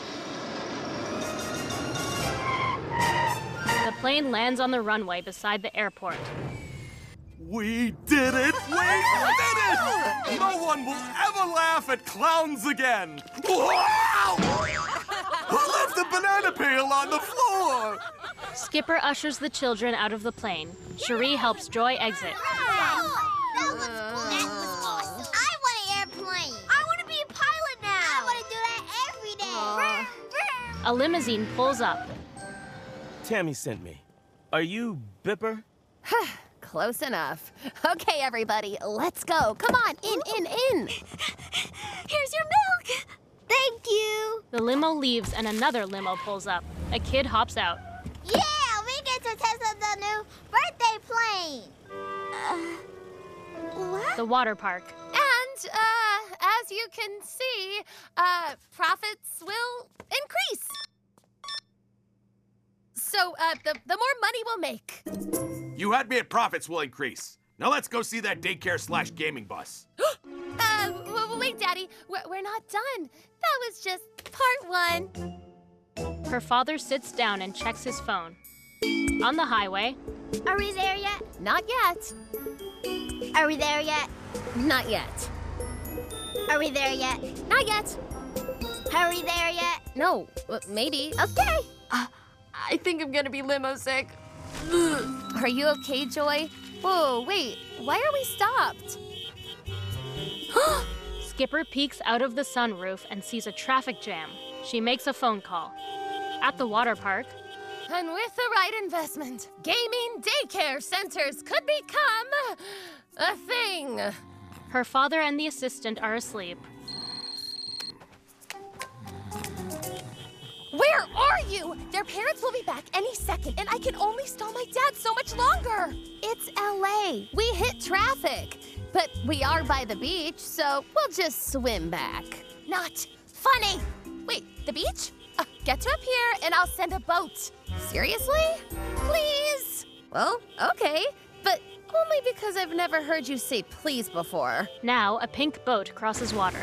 The plane lands on the runway beside the airport. We did it! We did it! No one will ever laugh at clowns again! Wow! Who left the banana peel on the floor? Skipper ushers the children out of the plane. Cherie helps Joy exit. Wow! That was cool. That was awesome. I want an airplane. I want to be a pilot now. I want to do that every day. A limousine pulls up. Tammy sent me. Are you Bipper? close enough. Okay, everybody, let's go. Come on, in, in, in. Here's your milk. Thank you. The limo leaves and another limo pulls up. A kid hops out. Yeah, we get to test out the new birthday plane. Uh, what? The water park. And, uh, as you can see, uh, profits will increase. So, uh, the, the more money we'll make. You had me at profits will increase. Now let's go see that daycare slash gaming bus. uh, w- w- wait, Daddy. We're, we're not done. That was just part one. Her father sits down and checks his phone. On the highway. Are we there yet? Not yet. Are we there yet? Not yet. Are we there yet? Not yet. Are we there yet? No, uh, maybe. Okay. Uh, I think I'm gonna be limo sick. Are you okay, Joy? Whoa, wait, why are we stopped? Skipper peeks out of the sunroof and sees a traffic jam. She makes a phone call. At the water park. And with the right investment, gaming daycare centers could become a thing. Her father and the assistant are asleep. Where are you? Their parents will be back any second, and I can only stall my dad so much longer. It's L A. We hit traffic, but we are by the beach, so we'll just swim back. Not funny. Wait, the beach? Uh, get to up here, and I'll send a boat. Seriously? Please? Well, okay, but only because I've never heard you say please before. Now, a pink boat crosses water.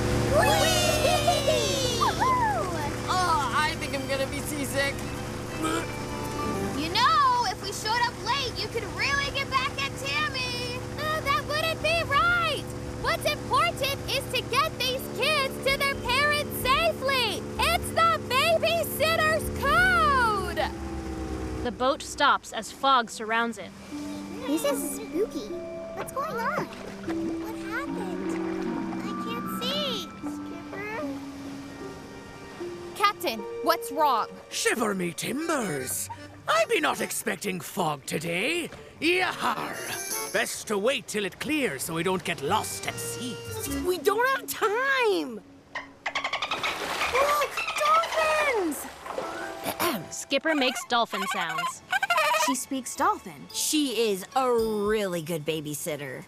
Oh, I think I'm gonna be seasick. You know, if we showed up late, you could really get back at Tammy. Uh, that wouldn't be right. What's important is to get these kids to their parents safely. It's the babysitter's code. The boat stops as fog surrounds it. This is spooky. What's going on? What happened? I can't see. Skipper? Captain, what's wrong? Shiver me timbers! I be not expecting fog today. Yahar! Best to wait till it clears so we don't get lost at sea. We don't have time! Look, dolphins! Skipper makes dolphin sounds. She speaks dolphin. She is a really good babysitter.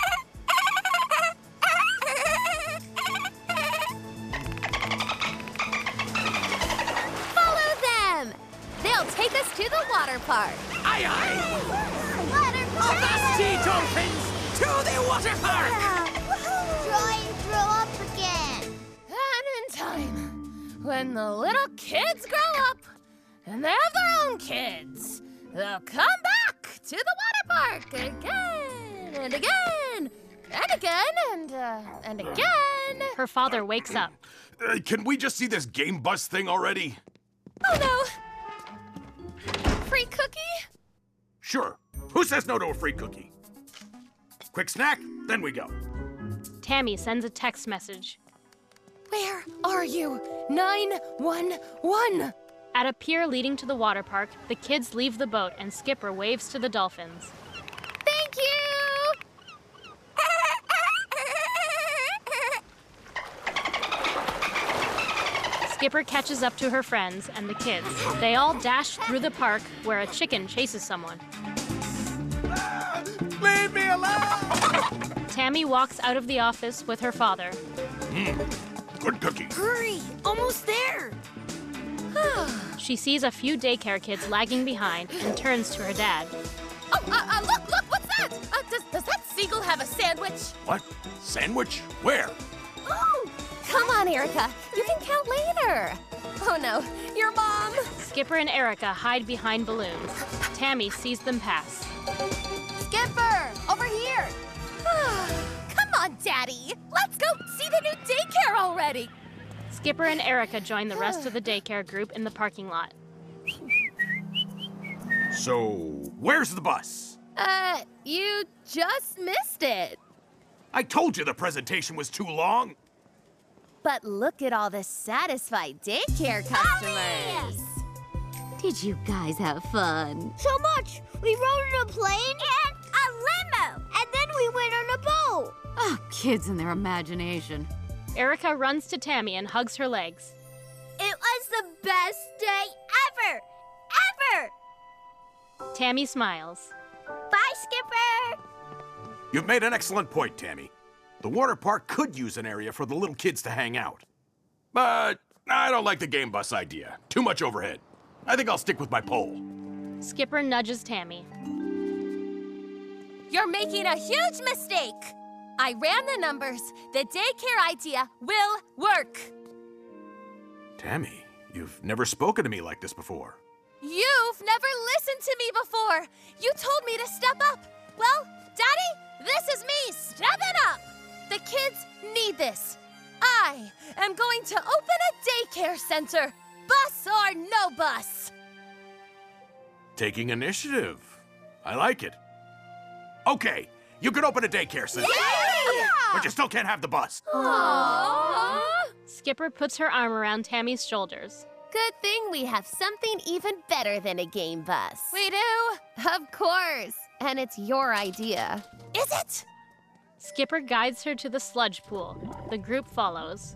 Follow them! They'll take us to the water park. Aye, aye! Water park! Avasti, dolphins! To the water park! Joy grew up again. And in time, when the little kids grow up and they have their own kids, they'll come back to the water park again and again and again and uh, and again. Her father wakes up. Uh, can we just see this game bus thing already? Oh no! Free cookie? Sure. Who says no to a free cookie? Quick snack, then we go. Tammy sends a text message. Where are you? nine one one. At a pier leading to the water park, the kids leave the boat and Skipper waves to the dolphins. Thank you! Skipper catches up to her friends and the kids. They all dash through the park where a chicken chases someone. Leave me alone! Tammy walks out of the office with her father. Mm, good cookie. Hurry! Almost there! She sees a few daycare kids lagging behind and turns to her dad. Oh, uh, uh, look, look, what's that? Uh, does, does that seagull have a sandwich? What? Sandwich? Where? Oh, come on, Erica. You can count later. Oh, no, your mom. Skipper and Erica hide behind balloons. Tammy sees them pass. Skipper, over here. Come on, Daddy. Let's go see the new daycare already. Skipper and Erica join the rest of the daycare group in the parking lot. So, where's the bus? Uh, you just missed it. I told you the presentation was too long. But look at all the satisfied daycare customers. Did you guys have fun? So much. We rode in a plane and We went on a boat. Oh, kids and their imagination. Erica runs to Tammy and hugs her legs. It was the best day ever! Ever! Tammy smiles. Bye, Skipper! You've made an excellent point, Tammy. The water park could use an area for the little kids to hang out. But I don't like the game bus idea. Too much overhead. I think I'll stick with my pole. Skipper nudges Tammy. You're making a huge mistake. I ran the numbers. The daycare idea will work. Tammy, you've never spoken to me like this before. You've never listened to me before. You told me to step up. Well, Daddy, this is me stepping up. The kids need this. I am going to open a daycare center. Bus or no bus. Taking initiative. I like it. Okay, you can open a daycare center. Yeah! But you still can't have the bus. Aww. Skipper puts her arm around Tammy's shoulders. Good thing we have something even better than a game bus. We do? Of course. And it's your idea. Is it? Skipper guides her to the sludge pool. The group follows.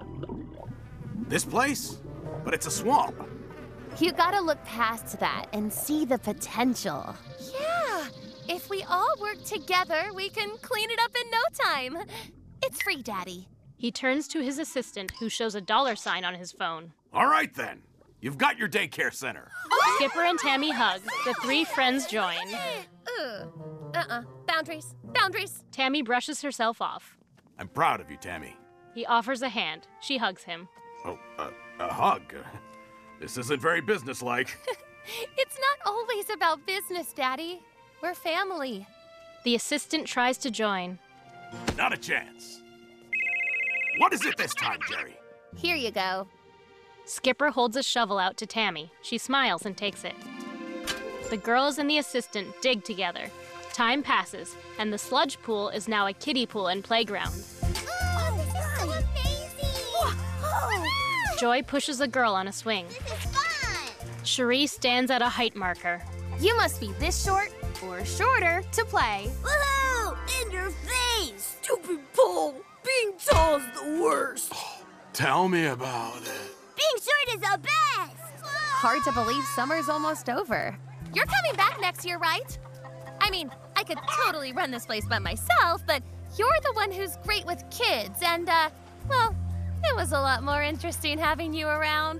This place? But it's a swamp. You gotta look past that and see the potential. Yeah. If we all work together, we can clean it up in no time. It's free, Daddy. He turns to his assistant, who shows a dollar sign on his phone. All right, then. You've got your daycare center. Skipper and Tammy hug. The three friends join. Uh, uh-uh. Boundaries. Boundaries. Tammy brushes herself off. I'm proud of you, Tammy. He offers a hand. She hugs him. Oh, uh, a hug? This isn't very businesslike. It's not always about business, Daddy. We're family. The assistant tries to join. Not a chance. What is it this time, Jerry? Here you go. Skipper holds a shovel out to Tammy. She smiles and takes it. The girls and the assistant dig together. Time passes, and the sludge pool is now a kiddie pool and playground. Oh, this is so amazing! Whoa. Joy pushes a girl on a swing. This is fun! Cherie stands at a height marker. You must be this short or shorter to play. Woohoo! In your face! Stupid pole! Being tall is the worst! Tell me about it. Being short is the best! Hard to believe summer's almost over. You're coming back next year, right? I mean, I could totally run this place by myself, but you're the one who's great with kids, and, uh, well, it was a lot more interesting having you around.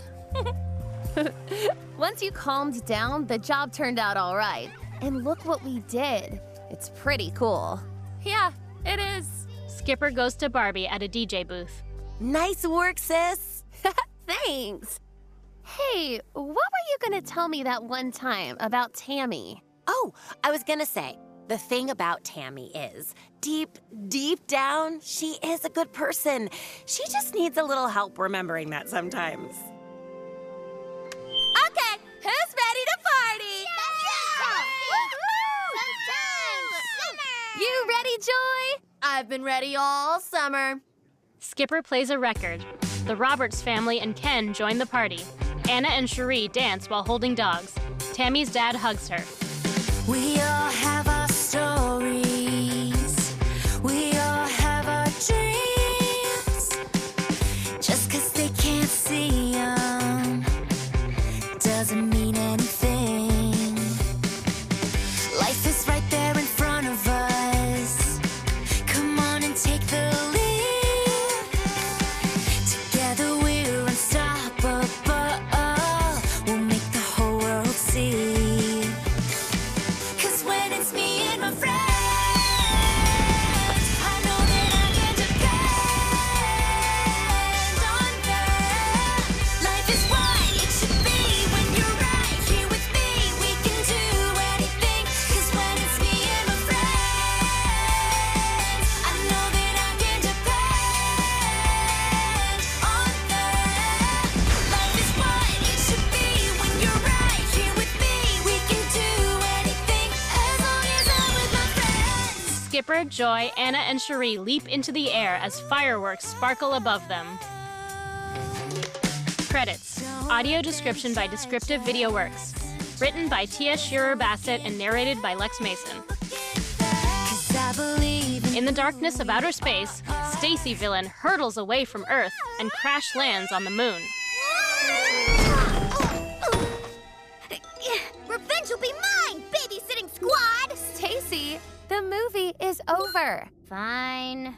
Once you calmed down, the job turned out all right. And look what we did. It's pretty cool. Yeah, it is. Skipper goes to Barbie at a D J booth. Nice work, sis. Thanks. Hey, what were you gonna tell me that one time about Tammy? Oh, I was gonna say, the thing about Tammy is, deep, deep down, she is a good person. She just needs a little help remembering that sometimes. Okay, who's ready to party? Sometimes! Summer! You ready, Joy? I've been ready all summer. Skipper plays a record. The Roberts family and Ken join the party. Anna and Cherie dance while holding dogs. Tammy's dad hugs her. We all have our stories. We all have our dreams. Just 'cause they can't see them doesn't mean anything. Life is right there in front of us. Come on and take the lead. Together we're unstoppable. We'll make the whole world see. 'Cause when it's me and my friends, I know that I can depend on them. Life is what it should be when you're right here with me. We can do anything. 'Cause when it's me and my friends, I know that I can depend on them. Life is what it should be when you're right here with me. We can do anything as long as I'm with my friends. Skipper, Joy, Anna, and Cherie leap into the air as fireworks sparkle above them. Credits. Audio description by Descriptive Video Works. Written by Tia Shearer Bassett and narrated by Lex Mason. 'Cause I've believe in In the darkness of outer space, Stacy Villain hurtles away from Earth and crash lands on the moon. Revenge will be mine, babysitting squad! Stacy, the movie is over. Fine.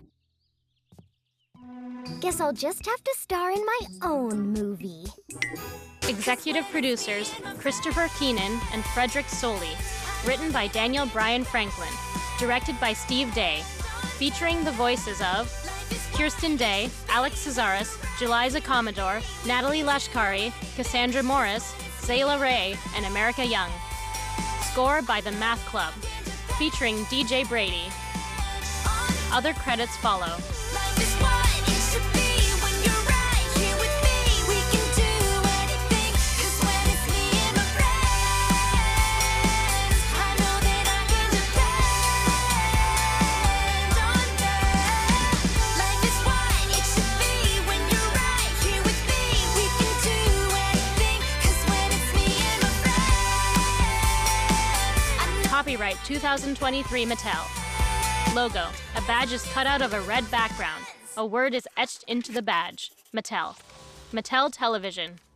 Guess I'll just have to star in my own movie. Executive producers Christopher Keenan and Frederick Soley. Written by Daniel Bryan Franklin. Directed by Steve Day. Featuring the voices of Kirsten Day, Alex Cesaris, Jeliza Commodore, Natalie Lashkari, Cassandra Morris, Zayla Ray, and America Young. Score by The Math Club. Featuring D J Brady. Other credits follow. Copyright two thousand twenty-three Mattel. Logo. A badge is cut out of a red background. A word is etched into the badge. Mattel. Mattel Television.